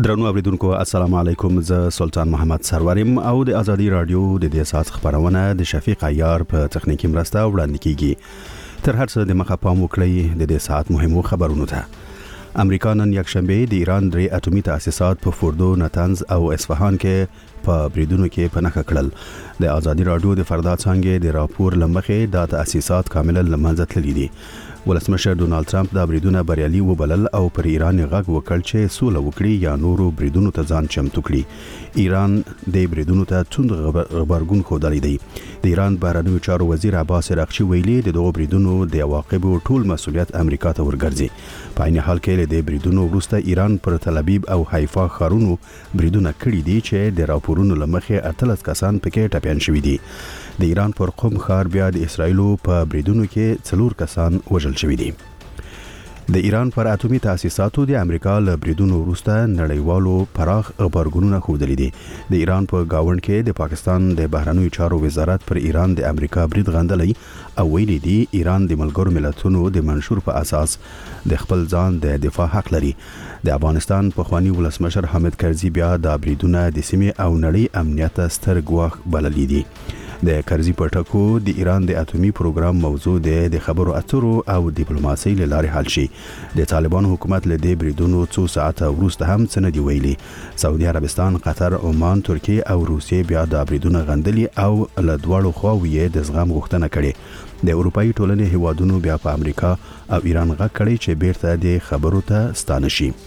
درنو اوریدونکو السلام علیکم، زه سلطان محمد سرورم او د ازادي رادیو د دې ساعت خبرونه د شفیق عیار په تخنیکی مرسته وړاندې کیږي. تر هر څه د مخه پام وکړئ د دې ساعت مهمو خبرونو ته. امریکا نن یکشنبه د ایران درې اټومي تاسیسات په فوردو، نتنز او اصفهان کې په بریدونو کې پناه کړل. د ازادي رادیو د فردا څنګه د راپور لمخې د تاسیسات کاملا لمنځه تللي دي. ولسمشر ډونالد ټرمپ دا بریدونه بریالي وبلل او پر ایران غږ وکړ چې سوله وکړي یا نورو بریدونو ته ځان چمتو کړي. ایران د بریدونو ته توند غبرګون ښودلی دی. د ایران بهرنیو چارو وزیر عباس عراقچي ویلي د دغو بریدونو د عواقبو ټول مسؤلیت امریکا ته ورګرځي. په عین حال کې د بریدونو وروسته ایران پر تل ابیب او حیفا ښارونو بریدونه کړي دي چې د راپورونو لمخې 18 کسان پکې ټپیان شوي دي. د ایران پر قم ښار بیا د اسرایلو په بریدونو کې 4 کسان وژل شوي دي. د ایران پر اټومي تاسیساتو د امریکا له بریدونو وروسته نړیوالو پراخ غبرګونونه ښودلي دي. د ایران په گاوند کې د پاکستان د بهرنیو چارو وزارت پر ایران د امریکا برید غندلی او ویلي دي ایران د ملګرو ملتونو د منشور په اساس د خپل ځان د دفاع حق لري. د افغانستان پخوانی ولسمشر حامد کرزي بیا د بریدونه د سیمې او نړۍ امنیت ستر ګواښ بللی دي. د کرزي په ټکو د ایران د اټومي پروګرام موضوع د خبرو اترو او ډیپلوماسۍ له لارې حل شي. د طالبانو حکومت له دې بریدونو څو ساعته وروسته هم څه نه دی ویلي. سعودي عربستان، قطر، عمان، ترکیه او روسیې بیا د بریدونو غندلي او له دواړو خواوو یې د زغم غوښتنه کړې. د اروپایي ټولنې هیوادونو بیا په امریکا او ایران غږ کړی چې بیرته د خبرو ته ستانه شي.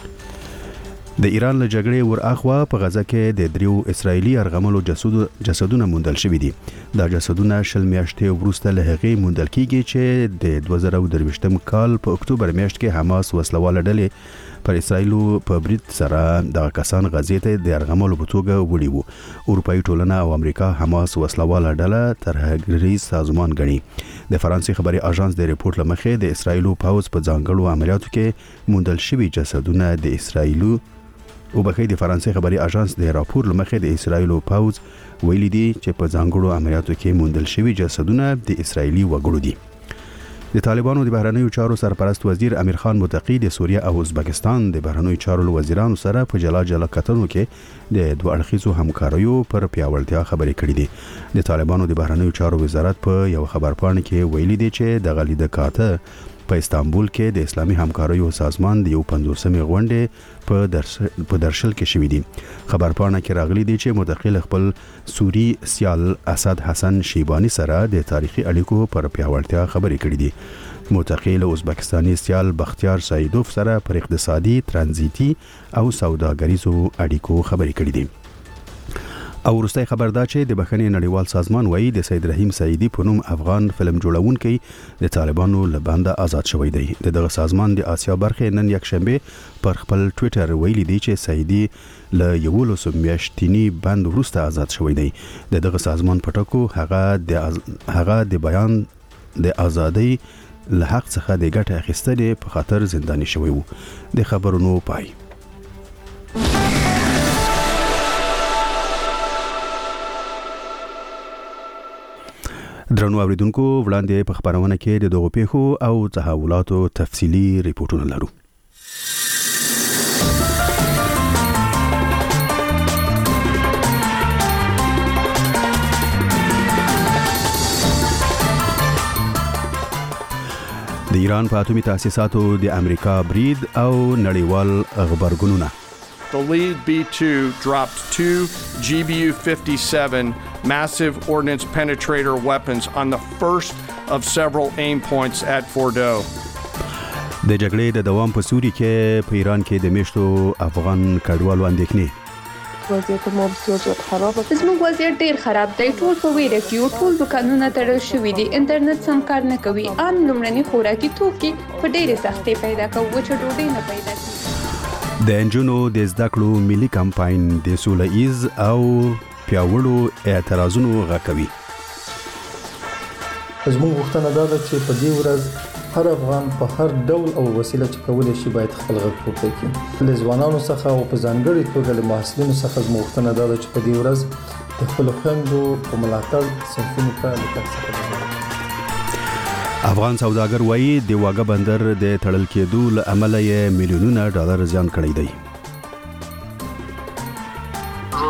د ایران له جګړې ور اخوا په غزه کې د دریو اسرایلی ارغملو جسدونه موندل شوي دي. دا جسدونه شل میاشتې وروسته له هغې موندل کیږي چې د 2023 کال په اکتوبر میاشت کې حماس وسلواله ډلې پر اسرایلو په برید سره د کسان غزې ته د ارغملو په توګه وړي وو. اروپایي ټولنه او امریکا حماس وسلواله ډله ترهګریز سازمان ګڼي. د فرانسې خبري اژانس د ریپورت لمخې د اسرایلو پوځ په ځانګړو عملیاتو کې موندل شوي جسدونه د اسرایلو او بخې د فرانسې خبري اژانس د راپور لمخې د اسرایلو پوځ ویلي دي چې په ځانګړو عملیاتو کې موندل شوي جسدونه د اسرایلی وګړو دي. د طالبانو د بهرنیو چارو سرپرست وزیر امیر خان متقی د سوریه او ازبکستان د بهرنیو چارو وزیرانو سره په جلا کتنو کې د دوه اړخیزو همکاریو پر پیاوړتیا خبرې کړې دي. د طالبانو د بهرنیو چارو وزارت په یو خبرپاڼه کې ویلي دي چې د غلیده کاته په استانبول کې د اسلامي همکاریو سازمان د 50مې غونډې په درشل کې شوې دي. خبرپاڼه کې راغلي دي چې متقل خپل سوری سیال اسد حسن شیبانی سره د تاریخي اړیکو پر پیاوړتیا خبرې کړې دي. متقل ازبکستاني سیال بختیار سایدوف سره پر اقتصادي، ترانزیتي او سوداګریزو اړیکو خبرې کړې دي. او وروستۍ خبر دا چې د بخښنې نړیوال سازمان وایي د سید رحیم سعیدی په نوم افغان فلم جوړونکی د طالبانو له بنده آزاد شوی دی. دغه سازمان د آسیا برخې نن یکشنبه پر خپل ټوئیټر ویلي دی چې سعیدی له 11 میاشتنی بند وروسته آزاد شوی دی. دغه سازمان په ټکو هغه د بیان د ازادۍ له حق څخه د ګټه اخیستنې په خاطر زنداني شوی وو. د خبرونو پای. درنو اوریدونکو، وړاندې په خبرونه کې د دغو پیښو او تحولاتو تفصیلی ریپورتونه لرو. د ایران په اټومي تاسیساتو د امریکا برید او نړیوال غبرګونونه. The lead B-2 dropped 2 GBU-57 massive ordnance penetrator weapons on the first of several aim points at Fordo. د جګړې د دوام په سوري کې په ایران کې د میشتو افغان کډوالو اندېښنې. وضعیت مو بسیار خراب دی. زموږ وضعیت ډیر خراب دی. ټول په ویره کې ټول دکانونه تړل شوي دي. انټرنیټ سم کار نه کوي. عام لومړني خوراکي توکي په ډیره سختۍ پیدا کوي. وچه ډوډۍ نه پیدا کیږي. د انجونو د زده کړو ملي کمپاین د سوله ایز او پیاوړو اعتراضونو غږوي. زموږ غوښتنه دا ده چې په دې ورځ هر افغان په هر ډول او وسیله چې کولی شي باید خپل غږ پورته کړي. له ځوانانو څخه او په ځانګړي توګه له محصلینو څخه زموږ غوښتنه دا ده چې په دې ورځ د خپلو خویندو په ملاتړ صنفونو ته له تګ څخه افغان سوداګر وایي د واګه بندر د تړل کېدو له امله یې میلیونونه ډالر زیان کړی دی.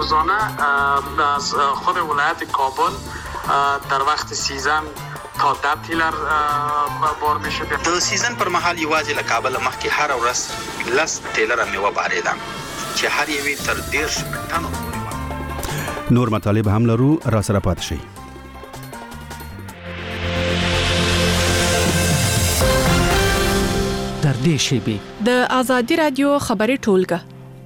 روزانه از خود ولایت کابل در وقت سیزن تا 10 تیلر بار میشه. د سیزن پر مهال یوازې له کابل مخکې هر ورځ 10 تیلر میوه باریده چې هر یوې تر 10 ټنو پورې. نور مطالب هم لرو، را سره پاتې شئ. در دې شیبې د آزادي رادیو خبري ټولګه.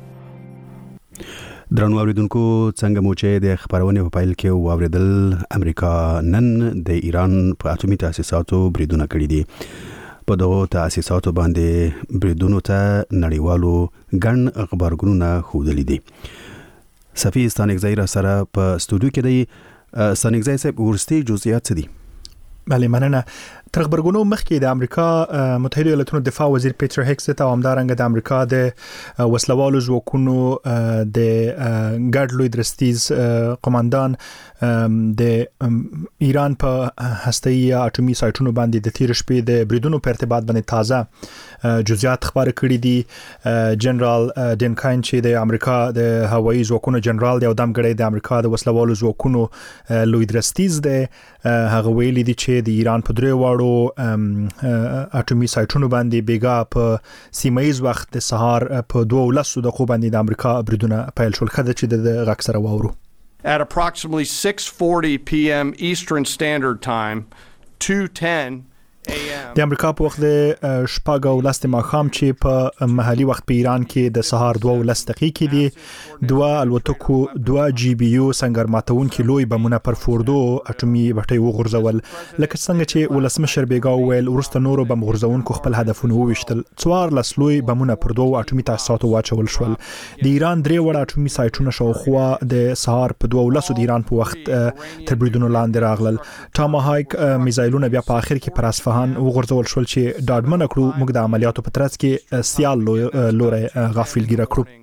درنو اوریدونکو، څنګه مو چې د خبرونې په پیل کې واوریدل، امریکا نن د ایران په اټومي تاسیساتو بریدونه کړي دي. په دغه تاسیساتو باندې بریدونو ته نړیوالو ګڼ خبرګونونه ښودلي دي. صفي ستانکزی را سره په استودیو کې دی. ستانکزی صاحب، ورستي جزئیات څه دي؟ بله، مننه. تر خبرګونو مخکې د امریکا متحده ایالاتونو دفاع وزیر پیټر هیکس ته همدارنګه د امریکا د وسلوالو ځواکونو د ګډ لوی درستیز قوماندان د ایران په هسته‌ایي اټومي سایټونو باندې د تیر شپې د بریدونو په ارتباط باندې تازه جزئیات خبر کړي دي. جنرال ډینکاین چې د امریکا د هوایي ځواکونو جنرال دی او دمګړی د امریکا د وسلوالو ځواکونو لوی درستیز دی، هغه ویلي دي چې د ایران په درې واړو اټومي سایټونو باندې بیګا په سیمایي وخت د سهار په 2:10 دقیقو باندې د امریکا بریدونه پیل شول. خدای چې د غږ سره واورو. At approximately 6:40 p.m. Eastern Standard Time, 2:10 a.m. د امریکا په وخت د شپږ او لس ماښام چې په محلي وخت په ایران کې د سهار 2:10 دقیقې دي، دوه الوتکو 2 جی بی یو سنگر ماتونکي لوی بمونه پر فوردو اټومي بټۍ وغورځول. لکه څنګه چې ولسمشر بیګا ویل، ورسته نورو بم غورځونکو خپل هدفونه وویشتل. 14 لوی بمونه پر 2 اټومي تاسیساتو واچول شول. د ایران 3 وړ اټومي سایټونه شاوخوا د سهار په 2:10 د ایران په وخت تر بریدونو لاندې راغلل. ټاماهایک میزایلونه بیا په اخر کې پر اصفهان وغورځول شول چې ډاډمنه کړو موږ د عملیاتو په ترڅ کې سیال لوري غافلګیره کړو.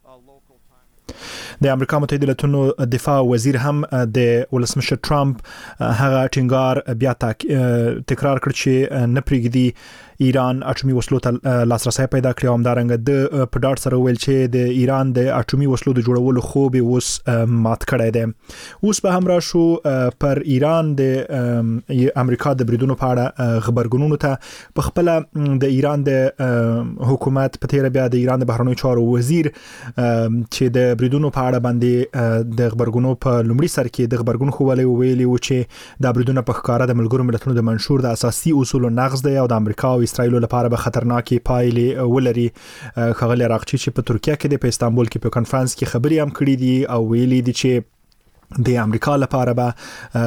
د امریکا متحده ایالاتونو دفاع وزیر هم د ولسمشر ټرمپ هغه ټینګار بیا تکرار کړ چې نه پرېږدي ایران اټومي وسلو ته لاسرسي پیدا کړي. همدارنګه د په ډاټ سره ویل چې د ایران د اټومي وسلو د جوړولو خوب اوس مات کړی دی. اوس به هم راشو پر ایران د امریکا د بریدونو په اړه خبرګونونو ته. په خپل د ایران د حکومت په تیر بیا د ایران د بهرنیو چارو وزیر چې د بریدونو په اړه باندې د خبرګونو په لومړي سر کې د خبرګون خوالي ویلي و چې د بریدونو په ښکارا د ملګرو ملتونو د منشور د اساسي اصولو نقض دی او د امریکا او اسرائیل لپاره به خطرناکي پایلې ولري. خغلی راغچی چې په ترکیه کې د استانبول کې په کانفرنس کې خبري هم کړې دي او ویلي دي چې د امریکا لپاره به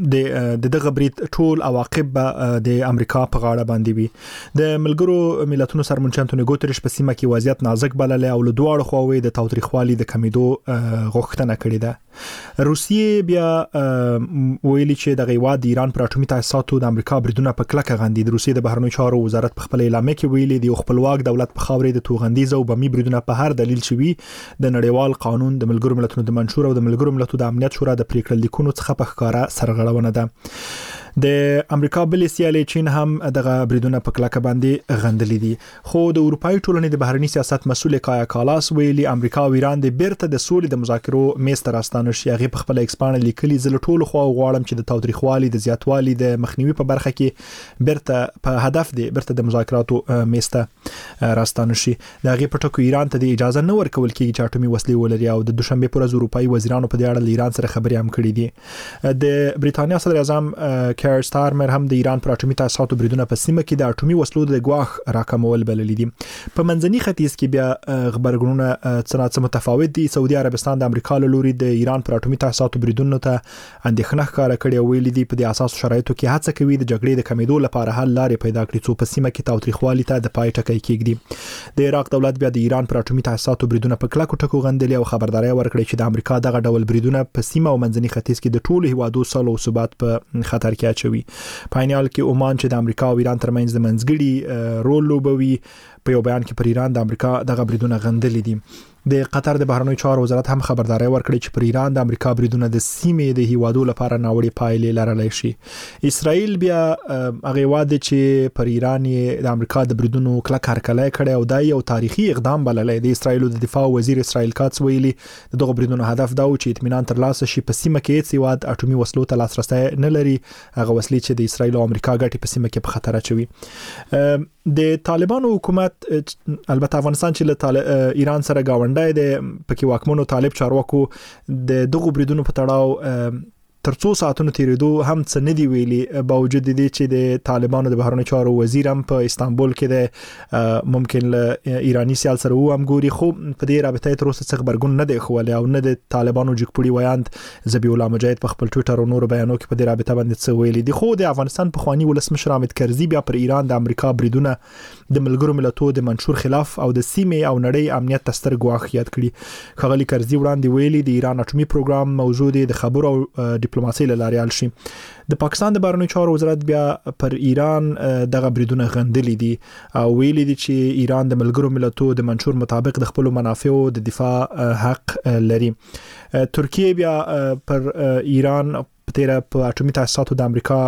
د دغه برید ټول عواقب به د امریکا په غاړه باندې وي. د ملګرو ملتونو سرمنشي انټونیو ګوتریش په سیمه کې وضعیت نازک بللی او له دواړو خواوې د تاوتریخوالي د کمیدو غوښتنه کړې ده. روسیې بیا ویلي چې د غیواد د ایران پر اټومي تاسیساتو د امریکا بریدونه په کلکه غندي. د روسیې د بهرنیو چارو وزارت په خپل اعلامیه کې ویلي دی خپلواک دولت په خاورې د توغندیز او بمي بریدونه په هر دلیل شوي د نړیوال قانون د ملګرو ملتونو د منشور او د ملګرو ملتونو د امنیت شورا د پریکړه لیکونو څخه په ښکارا سرغړونه ده. د امریکا بلې سیالې چین هم دغه بریدونه په کلکه باندې غندلې دي. خو د اروپאי ټولنې د بهرنی سیاست مسؤل کایا کالاس ویلي امریکا او ایران د بیرته د سولې د مذاکرو میز ته راستانه شي. هغه په خپل ایکسپان لیکلي زل ټولو خو غواړم چې د تاوتریخوالي د زیاتوالي د مخنیوي په برخه کې بیرته په هدف دی بیرته د مذاکراتو میز ته راستانه شي. د هغه په ټکو ایران ته د اجازه نه ورکول کېږي چې اټومي وسلې ولري او د دوشنبه پر ورځ اروپאי وزیرانو په دې اړه ایران سره خبرې هم کړې دي. د بریتانیا صدر اعظم کیر سټارمر هم د ایران پر اټومي تاسیساتو بریدونه په سیمه کې د اټومي وسلو د ګواښ راکمول بللي دي. په منځني ختیځ کې بیا خبرګونونه څه متفاوت دي. سعودي عربستان د امریکا له لوري د ایران پر اټومي تاسیساتو بریدونو ته اندېښنه ښکاره کړې او ویلي دي په دې اساس شرایطو کې هڅه کوي د جګړې د کمیدو لپاره حل لارې پیدا کړي څو په سیمه کې تاوتریخوالي ته د پای ټکی کېږدي. د عراق دولت بیا د ایران پر اټومي تاسیساتو بریدونه په کلکو ټکو غندلي او خبرداري ورکړي چې د امریکا دغه ډول بریدونه په سیمه او منځني ختیځ کې د ټولو هیوادو سولې او ثبات په خطر کې اچوي. په عین حال کې عمان چې د امریکا او ایران ترمنځ د منځګړي رول لوبوي په یو بیان کې پر ایران د امریکا دغه بریدونه غندلې دي. د قطر د بهرنیو چارو وزارت هم خبرداري ورکړې چې پر ایران د امریکا بریدونه د سیمې د هیوادو لپاره ناوړه پایلې لرلی شي. اسرائیل بیا هغه واده چې پر ایران د امریکا د بریدونو کلک هرکلی کړي او دا یو تاریخي اقدام بللی. د اسرائیل د دفاع وزیر اسرائیل کاتس ویلي دغه بریدونو هدف دا و چې اطمینان ترلاسه شي په سیمه کې هیڅ هیواد اټومي وسلو ته لاسرسي نه لري، هغه وسلې چې د اسرائیل او امریکا ګټې په سیمه کې په خطر اچوي. د طالبانو حکومت البته افغانستان چې له ایران سره گاونډای دی پکې واکمنو طالب چارواکو د دغه بریدونو په تړاو ترڅو ساعتونو تیریدو هم څه نه دی ویلي، باوجود دې چې د طالبانو د بهرنیو چارو وزیر هم په استانبول کې د ممکن له ایرانی سیال سره و هم ګوري، خو په دې رابطه تر اوسه څه خبرګون نه دی خولی او نه د طالبانو جګپوړي ویاند ذبیح الله مجاهد په خپل ټویټر او نورو بیانو کې په دې رابطه باندې څه ویلي دي. خو د افغانستان پخوانی ولسمشر حامد کرزي بیا پر ایران د امریکا بریدونه د ملګرو ملتونو د منشور خلاف او د سیمې او نړۍ امنیت ته ستر ګواښ یاد کړي. ښاغلي کرزي وړاندې ویلي د ایران اټومي پروګرام موضوع دی د خبرو او ډیپلوماسي له لارې حل شي. د پاکستان د بهرنیو چارو وزارت بیا پر ایران دغه بریدونه غندلې دي او ویلي دي چې ایران د ملګرو ملتونو د منشور مطابق د خپل منافعو د دفاع حق لري. ترکیه بیا پر ایران تیرا په اټومي تاسیساتو د امریکا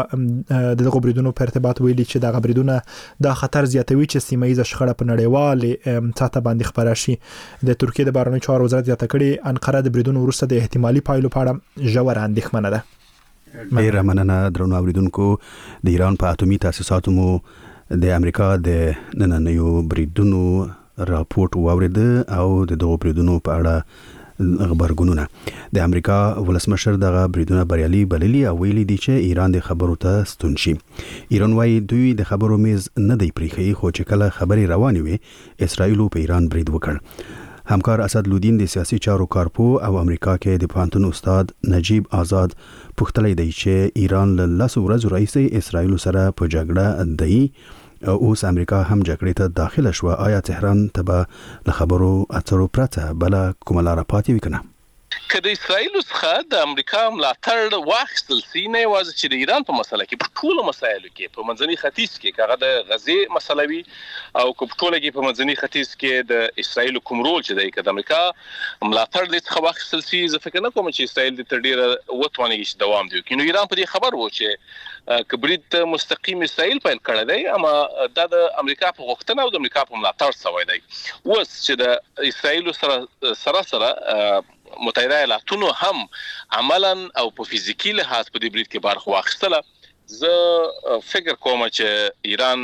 دغه بریدونو په ارتباط ویلي چې دغه بریدونه د خطر زیاتوي چې سیمه ییزه شخړه په نړیوال سطح باندې خبره شي. د ترکیه د بهرنیو چارو وزارت زیاته کړي انقره د بریدونو وروسته د احتمالي پایلو په اړه ژوره اندېښمنه ده. ډیره مننه درنو اوریدونکو. د ایران په اټومي تاسیساتو مو د امریکا د نننیو بریدونو راپورټ واورید او د دغه بریدونو په اړه خبرګونونه. د امریکا ولسمشر دغه بریدونه بریالي بللي او ویلي دي چې ایران د خبرو ته ستون شي. ایران وايي دوی د خبرو میز نه دی پریخي، خو چې کله خبري روانې وي اسرائیل په ایران برید وکړ. همکار اسدالدین د سیاسي چارو کارپو او امریکا کې د پوهنتون استاد نجیب آزاد پوښتلی دی چې ایران له 10 ورځې راهیسې اسرائیل سره په جګړه دی او اوس امریکا هم جګړې ته داخله شو. آیا تهران ته به له خبرو اترو پرته بل کومه لار پاتې وکنه؟ که د اسرائیل څخه د امریکا ملاتړ واخیستل سي نه یوازې چې د ایران په مسله کې په ټولو مسایلو کې په منځني ختیځ کې هغه د غزې مسله وي او په ټوله کې په منځني ختیځ کې د اسرائیل کوم رول چې دی که د امریکا ملاتړ د څخه واخیستل سي زه فکر نه کوم چې اسرائیل د تر ډیره وتوانېږي چې دوام دی وکړي. نو ایران په دې خبر و چې کبرید مستقیم اسرائیل پیل کړی دی، اما دا د امریکا په غوښتنه او د امریکا په ملاتړ شوی دی. اوس چې د اسرائیل سره متحده ایالاتونو هم عملا او په فزیکی لحاظ په دې برید کې برخه واخیستله، زه فکر کوم چې ایران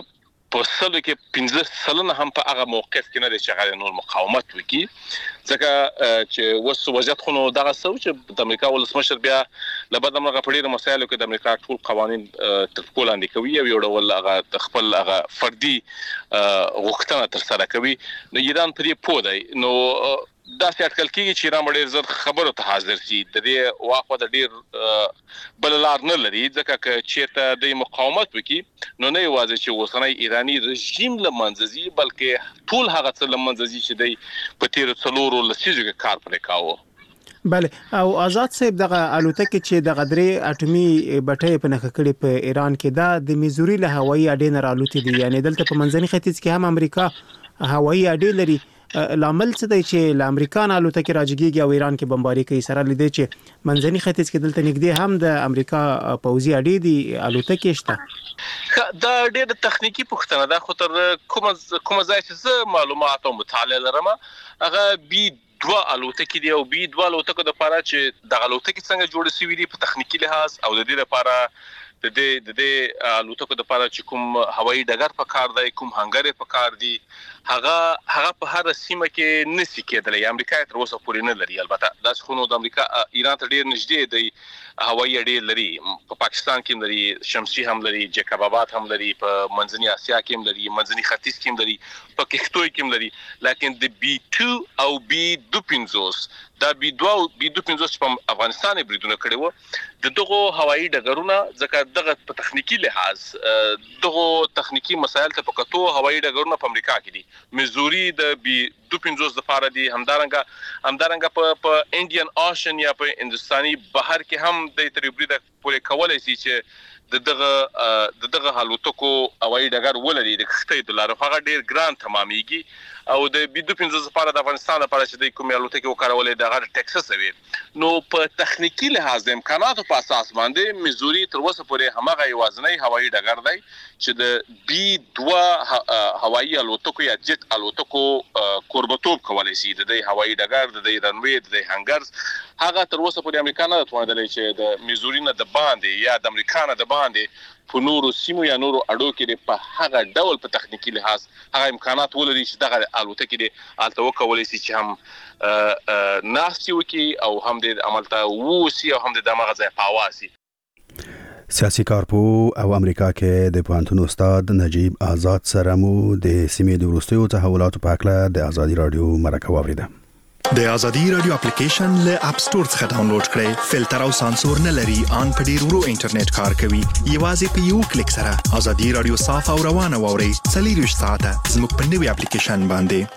په سلو کې 15 هم په هغه موقف کې نه دی چې هغه نور مقاومت وکړي، ځکه چې وس وضعیت خو نو دغه څه چې د امریکا ولسمشر بیا لبد امرغه په ډیرو مسایلو کې د امریکا ټول قوانین تر کول اندې کوي او یو ډول هغه خپل هغه فردي غوښتنه تر سره کوي. نو ایران په دې پوه دی. نو دا څه اټکل کیږي چې ایران ډېر زر خبرو ته حاضر شي. د دې واقعه د ډېر بل لار نه لري، ځکه چې چیرته د مقاومت وکړي نو نه یوازې چې اوسنی ایرانی رژیم له منځه ځي بلکې ټول هغه څه له منځه ځي چې دی په تیر 4 لسیزو کې کار پرې کاوه. بله او آزاد صاحب دغه الوتکه چې د غدرې اټومي بټۍ په نخښه کړي په ایران کې دا د میزوري له هوایي اډې نه رالوتې دي، یعنی دلته په منځني ختیځ کې هم امریکا هوایي اډې لري. لامل څه دی چې ل امریکا نه الوتکې راځيږي او ایران کې بمباري کوي؟ سره لیدې چې منځني ختیځ کې دلته نږدې هم د امریکا پوځي اډې دي الوتکې شته. دا ډېر تخنیکی پوښتنه ده، خو تر کومه ځای چې معلومات او مطالعه لرم هغه B2 الوتکې دی او B2 الوتکو د لپاره چې د الوتکې څنګه جوړ شوی دی په تخنیکی لحاظ او د دې لپاره د دې الوتکو د لپاره چې کوم هوایي ډګر په کار دی، کوم هنګر په کار دی، هغه په هر سیمه کې نسی کېدلی. امریکا تر اوسه پورې نه لري. البته دا څه نو د امریکا ایران ته ډیر نږدې دی، هوایي اډې لري، په پاکستان کې لري، شمسي هم لري، جیکب آباد هم لري، په منځني اسیا کې هم لري، منځني ختیځ کې هم لري، په کښتوی کې هم لري. لیکن د B2 او B2 دا B2 او B2 چې په افغانستان بریدونه کړي وو د دغه هوایي ډګرونه ځکه دغه په تخنیکی لحاظ دغه تخنیکی مسایل ته پکتو هوایي ډګرونه په امریکا کې دي. میزوري د B2 لپاره دي، همدارنګه په انډین اوشن یا په هندستاني بحر کې هم د تریبري د پورې کولای شي چې دغه حالتکو اوای ډګر ولري د کښتۍ د لارو هغه ډیر ګران تمامېږي او د بيدو 15 لپاره د افغانستان لپاره چې د کومې الوتکې وکړولې دغه ټکساس وي نو په تخنیکی لحاظ د امکاناتو په اساس باندې میزوري تر اوسه پورې همغه یوازنی هوایي ډګر دی چې د B2 هوایي الوتکو یا جټ الوتکو کوربتوب کولای شي د هوایي ډګر د رنوي د هنګرز هغه تر اوسه پورې امریکا نه توانیدلی چې د میزوري نه د باندې یا د امریکا نه د باندې په نورو سیمو یا نورو اډو کې په هغه ډول په تخنیکی لحاظ هغه امکانات ولري چې دغه الوتکې د التو کولای شي چې هم ناستي وکي او هم د عملته ووسی او هم د دماغ ځای پاواسي. سیاسي کارپو او امریکا کې د پوهنتون استاد نجیب آزاد سره مو د سیمې د وروستیو تحولاتو په اړه د آزادي رادیو مرکه واوریده. د آزادي رادیو اپلیکیشن له اپ سٹور څخه ډاونلوډ کړئ. فلټر او سانسور نه لري، ان په ډیر ورو انټرنیټ کار کوي. یوازې په یو کلیک سره آزادي رادیو صاف او روانه واورئ. 24 ساعته زموږ په نوې اپلیکیشن باندې.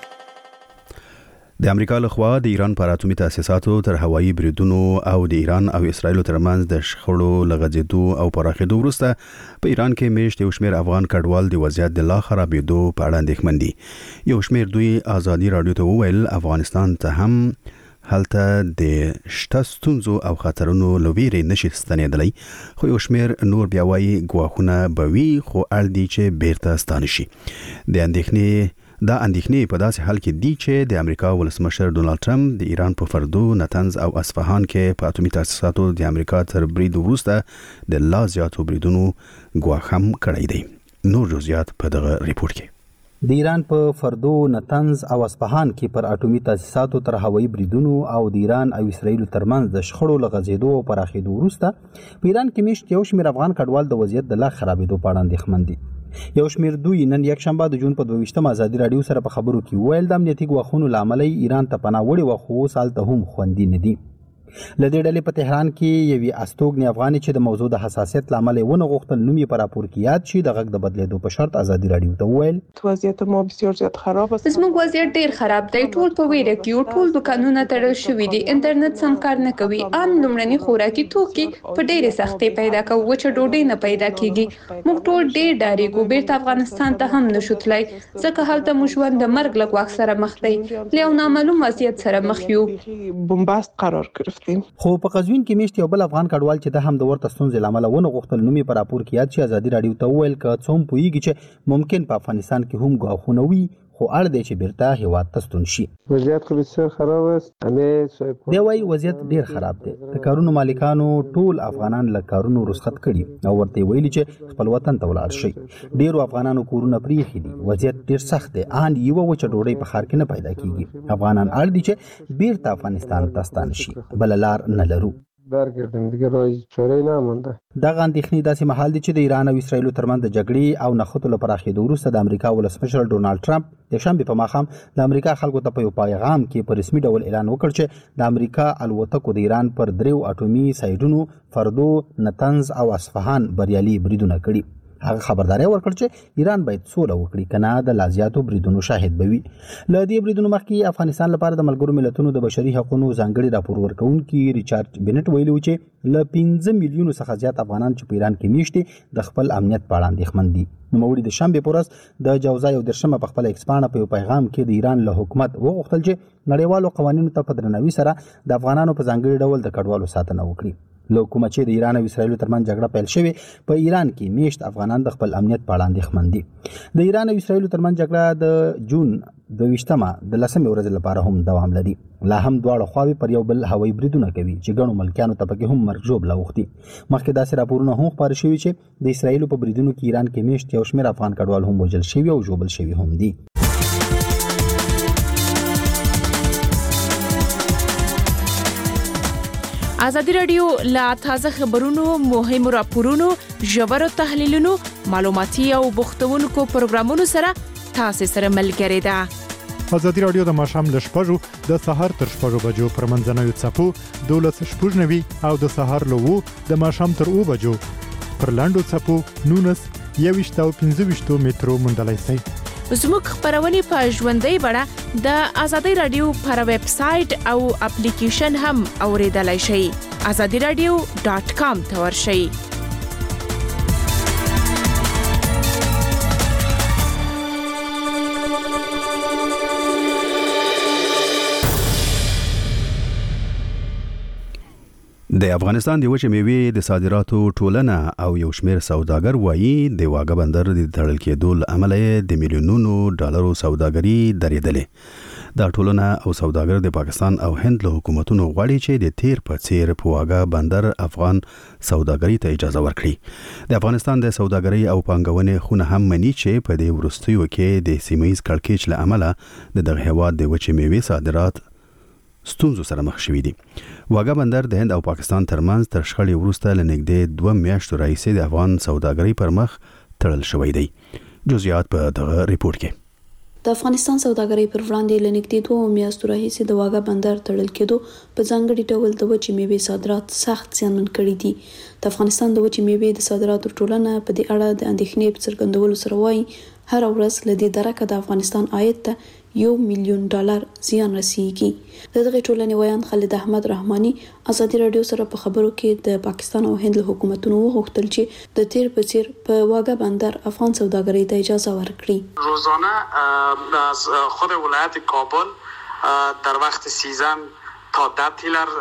د امریکا لخوا د ایران پر اتومي تاسیساتو تر هوایي بریدونو او د ایران او اسرایل ترمنځ د شخړو لغځېدو او پراخېدو وروسته په ایران کې میشت یو شمېر افغان کډوال د وضعیت د لا خرابېدو په اړه اندېښمن دي. یو شمېر دوی آزادي رادیو ته وویل افغانستان ته هم هلته د شته ستونزو او خطرونو له ویرې نشي ستنېدلی، خو یو شمېر نور بیا وایي ګواښونه به وي خو اړ دي چې بیرته ستانه شي. دا اندېښنې په داسې حال کې دي چې د امریکا ولسمشر ډونالد ټرمپ د ایران په فردو، نتنز او اصفهان کې په اتومي تاسیساتو د امریکا تر برید وروسته د لا زیاتو بریدونو ګواښ هم کړی دی. نور جزئیات په دغه ریپورت کې. د ایران په فردو، نتنز او اصفهان کې پر اټومي تاسیساتو تر هوایي بریدونو او د ایران او اسرایل ترمنځ د شخړو لغځېدو او پراخېدو وروسته په ایران کې میشت یو شمېر افغان کډوال د وضعیت د لا خرابېدو په اړه اندېښمن دي. یو شمېر دوی نن یک شنبه د جون په 22 آزادي رادیو سره په خبرو کې ویل د امنیتي ګواښونو لامل ایران ته پناه وړي و خو سال ته هم خوندي نه دي. لدې ډلې په تهران کې یوې استوګنې افغاني چې د موضوع د حساسیت لامل ونه غوښتل نوم یې په راپور کې یاد شي د غږ د بدلیدو په شرط آزادي رادیو ته وویل وضعیت ما بسیار زیات خراب است. زموږ وضعیت ډیر خراب دی. ټول په ویره کې ټول دکانونه تړل شوي دي. انټرنیټ سم کار نه کوي. عام لومړني خوراکي توکي په ډیره سختۍ پیدا کوي. وچه ډوډۍ نه پیدا کیږي. موږ ټول ډیر ډاریږو. بیرته افغانستان ته هم نشو تللی ځکه هلته موږ ژوند د مرګ له ګواښ سره مخ دی. له یو نامعلوم وضعیت سره مخ یو. بمباست قرار گرفتیم. خو په قزوین کې میشت یو بل افغان کډوال چې د هم د ورته ستونزې لامل ونه غوښتل نوم یې په راپور کې یاد شي آزادي رادیو ته وویل که څه هم پوهیږي چې ممکن په افغانستان کې هم ګواښونه وي خو اړ دی چې بیرته هیواد ته ستون شي. وضعیت خو بسیار خراب است. دی وايي وضعیت ډیر خراب دی. د کارونو مالکانو ټول افغانان له کارونو رخصت کړي او ورته ویلي چې خپل وطن ته ولاړ شي. ډیرو افغانانو کورونه پریښي دي. وضعیت ډیر سخت دی. ان یو وچه ډوډۍ په ښار کې نه پیدا کیږي. افغانان اړ دي چې بیرته افغانستان ته ستانه شي. بل لار نه لرو. برګردم دیگه راه چاره نمونده. دغه اندېښنې داسې مهال دي چې د ایران او اسرایل ترمنځ د جګړې او نښتو له پراخېدو وروسته د امریکا ولسمشر ډونالد ټرمپ د شنبې په ماښام د امریکا خلکو ته په یو پیغام کې په رسمي ډول اعلان وکړ چې د امریکا الوتکو د ایران پر 3 اټومي سایډونو فردو، نتنز او اصفهان بریالي بریدونه کړي. هغه خبرداري ورکړ چې ایران باید سوله وکړي کنه د لازیاتو بریدونو شاهد بوي. له دې بریدونو مخکې افغانستان لپاره د ملګرو ملتونو د بشري حقوقو ځانګړي راپور ورکونکي ریچارډ بنټ ویلي و چې له 15 میلیونو څخه زیات افغانان چې په ایران کې میشتي د خپل امنیت په اړه اندېښمن دي. نوموړي د شنبې په ورځ د جوزا یو درشمه په خپل ایکسپانه په پیغام کې د ایران له حکومت وغوښتل چې نړیوالو قوانینو ته په درناوي سره د افغانانو په ځانګړي ډول د کډوالو ساتنه وکړي. له کومه چې د ایران او اسرایل ترمنځ جګړه پیل شوې په ایران کې میشت افغانان د خپل امنیت په اړه اندېښمن دي. د ایران او اسرایل ترمنځ جګړه د جون 22 د 10 ورځې لپاره هم دوام لري. لا هم دواړه خواوې پر یو بل هوایي بریدونه کوي چې ګڼو ملکیانو ته پکې هم مرګ ژوبله اوښتي. مخکې داسې راپورونه هم خپاره شوي چې د اسرایل په بریدونو کې ایران کې میشت یو شمېر افغان کډوال هم وژل شوي او ژوبل شوي هم دي. آزادي رادیو لا تازه خبرونو، مهمو راپورونو، ژورو تحلیلونو، معلوماتي او بوختونکو پروګرامونو سره تاسو سره ملګری ده. آزادي رادیو د ماښام ل 6 د سحر تر 6 بجو پر منځنوي څپو 12:09 او د سحر له 2 د ماښام تر 2 بجو پر لاندو څپو 19 او 15 مترو مندلای سي. زموږ خبرونه په ژوندۍ بڼه د آزادي رادیو پر ویب سټ او اپلیکیشن هم اوریدلای شئ. azadiراډیو.com ته ورشئ. د افغانستان د وچې میوې د صادراتو ټولنه او یو شمېر سوداګر وایي د واګه بندر د تړل کېدو له امله د میلیونونو ډالرو سوداګري درېدلې. دا ټولنه او سوداګر د پاکستان او هند له حکومتونو غواړي چې د تیر په څیر په واګه بندر افغان سوداګري ته اجازه ورکړي. د افغانستان د سوداګري او پانګونې خونه هم مني چې په دې وروستیو کې د سیمه‌ییز کړکېچ له امله دغه هېواد د وچې میوې صادرات ستونزو سره مخ شوي دي. واګه بندر د هند او پاکستان ترمنځ تر شخړې وروسته له نږدې 2 میاشتو راهیسې د افغان سوداګرۍ پر مخ تړل شوی دی. جزئیات په دغه ریپورت کې. د افغانستان سوداګرۍ پر وړاندې له نږدې 2 میاشتو راهیسې د واګه بندر تړل کېدو په ځانګړي ډول د وچې میوې صادرات سخت زیانمن کړي دي. د افغانستان د وچې میوې د صادراتو ټولنه په دې اړه د اندېښنې په څرګندولو سره وایي هر ورځ له دې درکه د افغانستان عاید ته $1 میلیون زیان رسیږي. د دغه ټولنې ویان خالد احمد رحماني ازادي رادیو سره په خبرو کې د پاکستان او هند له حکومتونو وغوښتل چې د تیر په څیر په واګه بندر افغان سوداګرۍ ته اجازه ورکړي. روزانه از خود ولایت کابل در وقت سیزن تا 10 تیلر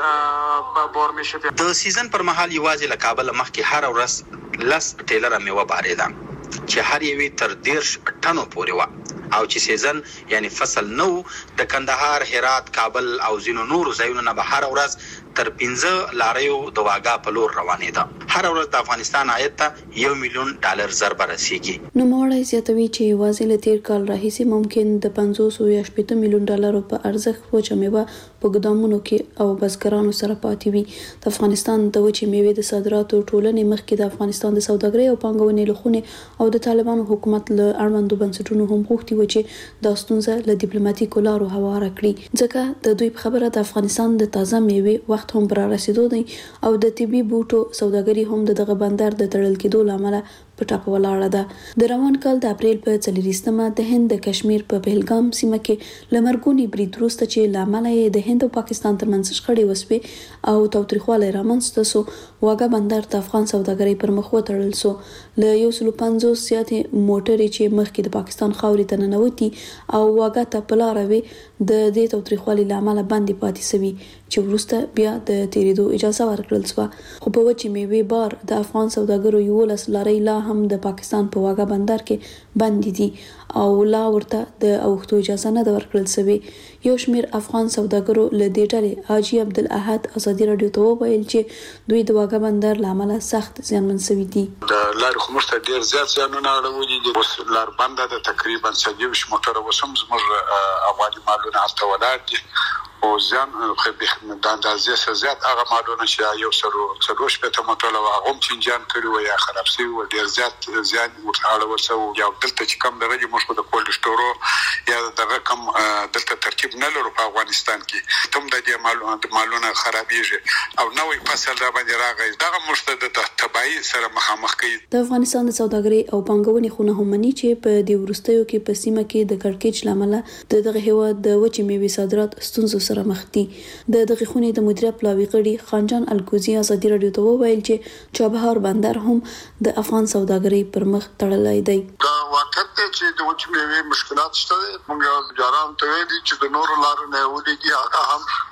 بار میشه. د سیزن پر مهال یوازې له کابل مخکې هر ورځ 10 تیلر میوه باریده چې هر یوې تر 10 ټنو پورې و او چې سیزن یعنی فصل نو د کندهار، هرات، کابل او ځینو نورو ځایونو نه به هر ورځ تر 15 لاریو د واګه په لور روانې ده. هر ورځ د افغانستان عاید ته $1 میلیون ضربه رسیږي. نو موړی زیاتوي چې یوازې له تیر کال راهیسې ممکن د 500 یا 80 میلیون ډالرو په ارزښت وچه میوه په ګدامونو کې او بزګرانو سره پاتې وي. د افغانستان د وچې میوې د صادراتو ټولنې مخکې د افغانستان د سوداګرۍ او پانګونې لخوا او د طالبانو حکومت له اړوندو بنسټونو هم غوښتي و چې د ستونزه له ډیپلوماټیکو لارو هواره کړي، ځکه د دوی په خبره د افغانستان د تازه میوې وخت هم پر رسیدو دی او د طبي بوټو سوداګري هم دغه بندر د تړل کېدو لامل په ټاپ ولاړه ده. د روان کال د اپریل په 24مه د هند د کشمیر په پهلګام سیمه کې لمرګونی برید وروسته چې لامل یې د هند او پاکستان ترمنځ شخړې وسوې او تاوتریخوالی رامنځته سو، واګه بندر د افغان سوداګرۍ پر مخ وتړل سو. له 150 زیاتې موټرې چې مخکې د پاکستان خاورې ته ننوتي او واګه ته په لاره وي د دې تاوتریخوالي لامل باندې پاتې سوي چې وروسته بیا د تیریدو اجازه ورکړل سو. خو په وچې میوې بار د افغان سوداګرو 11 لارۍ لا هم د پاکستان په واګه بندر کې بند دي او لا ورته د اوښتو اجازه نه ده ورکړل سوي. یو شمیر افغان سوداګرو له دې ډلې حاجي عبدالاحد ازادي رادیو ته وویل چې دوی د واګه بندر لامل سخت زیانمن سوي دي. د لارې خو موږ ته ډېر زیات زیانونه اړولي دي. اوس لار بنده ده، تقریبا 30 موټره اوس هم زموږ افغاني مالونه هلته ولاړ دي او زیان د اندازې څخه زیات هغه مالونه چې 140 موټره هغه هم چینجان کړي و یا خراب شوي و، ډېر زیات زیان ورته اړول شوی. یا دلته چې کم دغه موږ د کولډ سټورو یا دغه کم دلته ترکیب نه لرو په افغانستان کې، تم د دې مالونه خرابېږي او نوې فصل را باندې راغی. دغه موږ ته د تبعي سره مخامخ کوي. د افغانستان د سوداګرۍ او پانګونې خونه هم مني چې په دې وروستیو کې په سیمه کې د کړکېچ لامل د دغه هیواد د وچې میوې صادرات ستونزو سره مخ دي. د دغه خونې د مدیریت پلاوي غړي خانجان الکوزي ازادي رادیو ته وویل چې چابهار بندر هم د افغان سوداګرۍ پر مخ تړلی دی. دا واقعیت دی چې د وچې میوې مشکلات شته. موږ جاران ته ویلي چې د نورو لارو نه ولېږي، هغه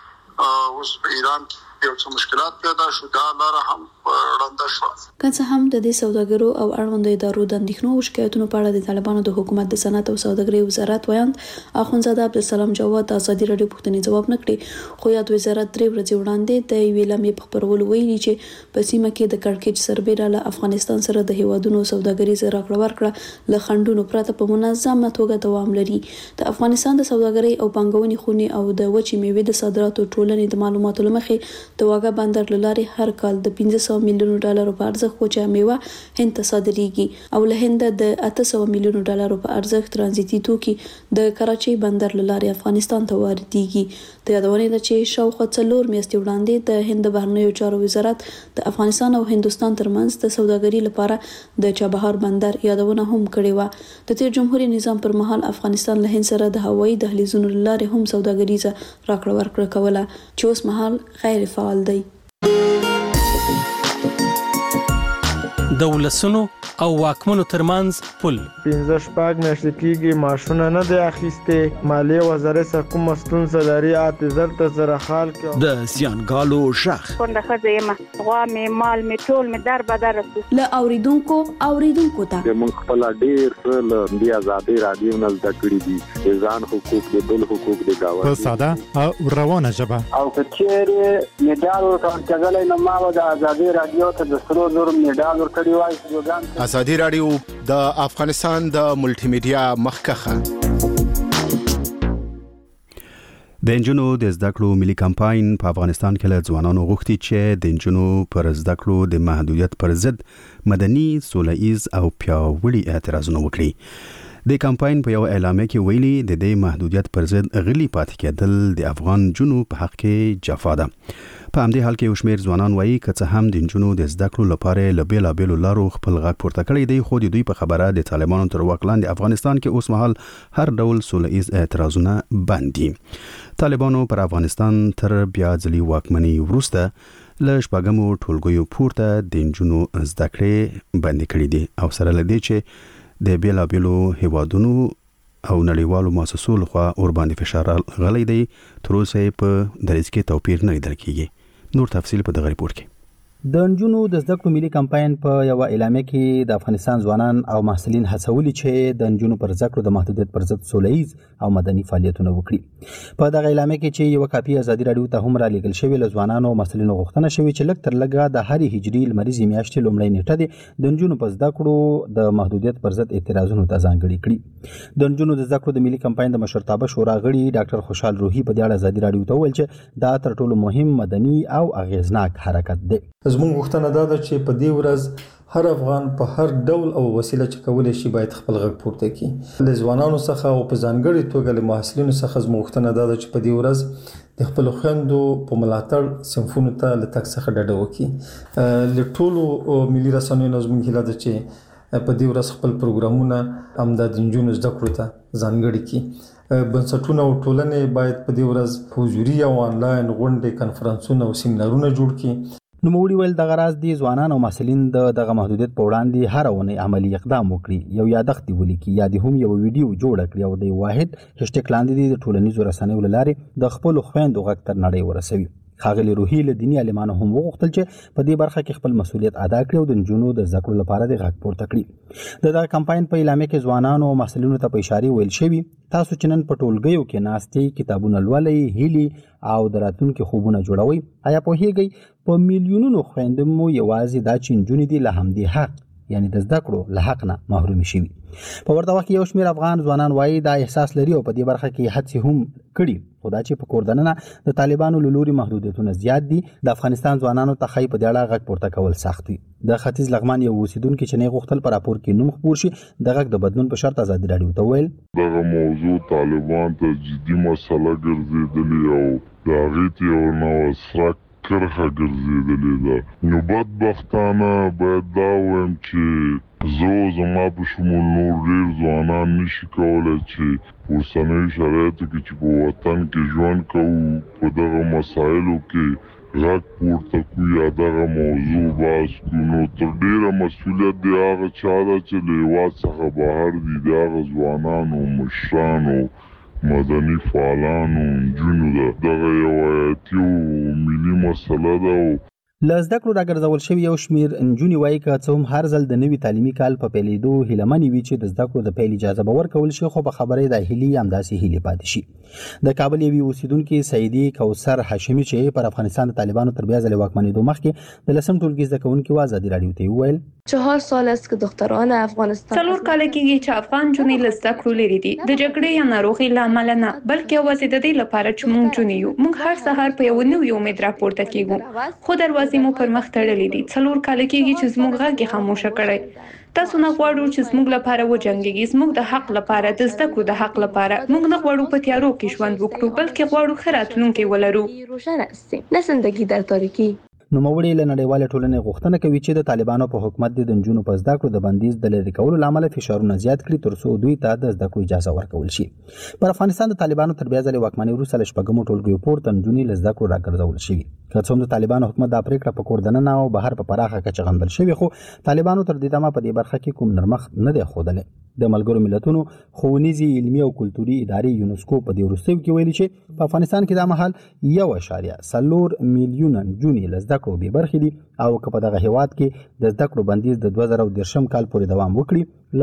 هم اوس په ایران کې یو څه مشکلات پیدا شو، دا لاره هم ړنده شوه. که څه هم د دې سوداګرو او اړوندو ادارو د اندېښنو او شکایتونو په اړه د طالبانو د حکومت د صنعت او سوداګرۍ وزارت ویاند اخوندزاده عبدالسلام جواد د ازادي رادیو پوښتنې ځواب نه کړي، خو یاد وزارت 3 ورځې وړاندې د یوې لمحې په خپرولو ویلي چې په سیمه کې د کړکېچ سربېره له افغانستان سره د هیوادونو سوداګریزه راکړه ورکړه له خنډونو پرته په منظمه توګه دوام لري. د افغانستان د سوداګرۍ او پانګونې خونې او د وچې میوې د صادراتو ټولنې د معلوماتو له مخې د واګه بندر له لارې هر کال د 500 میلیونو ډالرو په ارزښت وچه میوه هند ته صادریږي او له هند د 800 میلیونو ډالرو په ارزښت ترانزیتي توکي د کراچۍ بندر له لارې افغانستان ته واردېږي. د یادونې ده چې شاوخوا 4 میاشتې وړاندې د هند د بهرنیو چارو وزارت د افغانستان او هندوستان ترمنځ د سوداګرۍ لپاره د چابهار بندر یادونه هم کړې و. د تیر جمهوریت نظام پر مهال افغانستان له هند سره د هوایي دهلیزونو له لارې هم سوداګریزه راکړه ورکړه کوله چې اوس مهال غیر فعال دی. د ولسونو او واکمنو ترمنځ پل. 15 میاشتې کېږي ماشونه نه دی اخیستې، مالیې وزارت څخه کومه ستونزه لري، اعتذار ته سره حال کې د زیانګالو ژغ کونډه ښځه یم، غوا مې مال مې ټول مې در بدر له اوریدونکو ته موږ خپل ډېر څه له دې ازادي رادیو نه زده کړي دي، ځان حقوق دي، بل حقوق دي، گاوه په ساده او روانه ژبه. او کچېرې میډال ورکړل نو ما د ازادي رادیو ته د سرو زر میډال ورکړی وای. ازادي رادیو د افغانستان د ملټي میډیا مخکخه. د انجونو د زده کړو ملي کمپاین په افغانستان کې له ځوانانو غوښتي چې د انجونو پر زده کړو د محدودیت پر ضد مدني، سوله‌ایز او پیاوړي اعتراضونه وکړي. د کمپاین په یو اعلامیه کې ویلي د دې محدودیت پر ضد غلي پاتې کېدل د افغان جنو په حق کې جفا ده. په همدې حال کې یو شمېر ځوانان وایي که څه هم د انجونو د زده کړو لپاره له بیلابېلو لارو خپل غږ پورته کړی دی، خو د دوی په خبره د طالبانو تر واک لاندې افغانستان کې اوس مهال هر ډول سوله‌ایز اعتراضونه بند دي. طالبانو پر افغانستان تر بیا ځلي واکمنۍ وروسته له شپږمو ټولګیو پورته د انجونو زده کړې بندې کړې دي او سره له دې چې د بیلابېلو هیوادونو او نړیوالو مؤسسو لخوا اورباندې فشار غلی دی، تر اوسه په دریځ کې توپیر نه لیدل کیږي. نور تفصیل په دغه ریپورت کې. د انجونو د زده کړو ملي کمپاین په یو اعلامیه کې د افغانستان ځوانان او محصلین هڅولي چې د انجونو پر زده کړو د محدودیت پر ضد سوله‌ایز او مدني فعالیتونه وکړي. په دغه اعلامیه کې چې یو کاپي ازادي رادیو ته هم را لېږل شوی، له ځوانانو او محصلینو غوښتنه شوې چې لږ تر لږه د هرې هجري لمریزې میاشتې لومړۍ نیټه د انجونو په زده کړو د محدودیت پر ضد اعتراضونو ته ځانګړې کړي. د انجونو د زده کړو د ملي کمپاین د مشرتابه شورا غړي ډاکټر خوشحال روحي په دې اړه ازادي رادیو ته وویل چې دا تر ټولو مهم مدني او اغیزناک حرکت دی. زموږ غوښتنه دا ده چې په دې ورځ هر افغان په هر ډول او وسیله چې کولای شي باید خپل غږ پورته کړي. له ځوانانو څخه او په ځانګړي توګه له محصلینو څخه زموږ غوښتنه دا ده چې په دې ورځ د خپل خويندو په ملاتړ صنفونو ته له تک څخه ډډه وکړي. له ټولو ملي رسنیو نه زموږ هیله ده چې په دې ورځ خپل پروګرامونه هم د انجونو زده کړو ته ځانګړي کړي. بنسټونه او ټولنې باید په دې ورځ حضوري او آنلاین غونډې، کنفرانسونه او سیمینارونه جوړ کړي. نوموړي ویل دغه راز دي ځوانان او محصلین دغه محدودیت په وړاندې هر ونې عملی اقدام وکړي، یو یادښت ولیکي یا د هم یو ویډیو جوړ کړي او د واحد هشټګ لاندې د ټولنیزو رسنیو لارې د خپل خويندو غږ تر نړۍ ورسوي. ښاغلي روحي له دیني عالمانو هم وغوښتل چې په دې برخه کې خپل مسؤلیت ادا کړي او د نجونو د زده کړو لپاره د غږ پورته کړي. د دغه کمپاین په اعلامیه کې ځوانانو او محصلینو ته په اشاره ویل شوی تاسو چې نن په ټولګیو کې ناستئ، کتابونه لولئ، هیلي او د راتلونکي خوبونه جوړوئ، آیا پوهیږئ په میلیونونو خویندې مو یوازې دا چې نجونې دي له همدې حق یعنی د زده کړو له حق نه محروم شوي. په ورته وخت کې یو شمېر افغان ځوانان وایي دا احساس لري او په دې برخه کې هڅې هم کړي، خو دا چې په کور دننه د طالبانو له لوري محدودیتونه زیات دي، د افغانستان ځوانانو ته ښایي په دې اړه غږ پورته کول سخت وي. د ختیځ لغمان یو اوسیدونکي چې نه غوښتل په راپور کې نوم خپور شي، د غږ د بدلون په شرط ازادي رادیو ته ویل دغه موضوع طالبان ته جدي مسله ګرځېدلې او د هغې یو نوسرک کرخه ګرځېدلې ده. نو بدبختانه باید دا وایم چې زه زما په شمول نور ډېر ځوانان نشي کولی چې اوسنیو شرایطو کې چې په وطن کې ژوند کوو په دغه مسایلو کې غږ پورته کړو یا دغه موضوع بحث کړو. نو تر ډېره مسؤلیت د هغه چا ده چې له هېواد څخه بهر دي، د هغه ځوانانو، مشرانو، مدني فعالانو، نجونو ده. دغه یو حیاتي او ملي مسله ده. له زده کړو راګرځول شوي یو شمېر نجونې وایي که څه هم هر ځل د نوي تعلیمي کال په پیلېدو هیلهمنې وي چې د زده کړو د پیل اجازه به ورکول شي، خو په خبره د هیلې همداسې هیلې پاتې شي. د کابل یوې اوسیدونکې سعیدې کوثر هاشمي چې پر افغانستان د طالبانو تر بیا ځلې واکمنېدو مخکې د لسم ټولګي زده کوونکي و ازادي رادیو ته وویل 4 سال است که دختران افغانستان 4 کال کېږي چې افغان جونې له زده کړو لرې دي، د جګړې یا ناروغۍ له امله نه، بلکې یوازې د دې لپاره چې موږ جونې یو. موږ هر سهار په یو نوي امید راپورته کېږو، خو دروازې مو پر مخ تړلې دي. 4 کال کېږي چې زموږ غږ یې خاموشه کړی. تاسو نه غواړو چې زموږ لپاره وجنګېږي، زموږ د حق لپاره، د زده کړو د حق لپاره. موږ نه غواړو په تیارو کې ژوند وکړو، بلکې غواړو ښه راتلونکی ولرو. روشن هستیم، نه زندگی در تاریکی. نوموړي له نړیوال ټولنې غوښتنه کوي چې د طالبانو په حکومت د نجونو په زده کړو د بندیز د لرې کولو لامل فشارونه زیات کړي ترڅو دوی ته د زده کړو اجازه ورکول شي. پر افغانستان د طالبانو تر بیا ځلې واکمنۍ وروسته له شپږمو ټولګیو پورته نجونې له زده کړو راګرځول شوي. که څه هم د طالبانو حکومت دا پریکړه په کور دننه او بهر په پراخه کچه غندل شوې، خو طالبانو تر دې دمه په دې برخه کې کوم نرمښت نه دی ښودلی. د ملګرو ملتونو ښوونیزې، علمي او کلتوري ادارې یونسکو په دې وروستیو کې ویلي چې په افغانستان کې دا مهال 1.4 میلیونه نجونې له زده کړو بې برخې دي او که په دغه هیواد کې د زده کړو بندیز د 2013 کال پورې دوام وکړي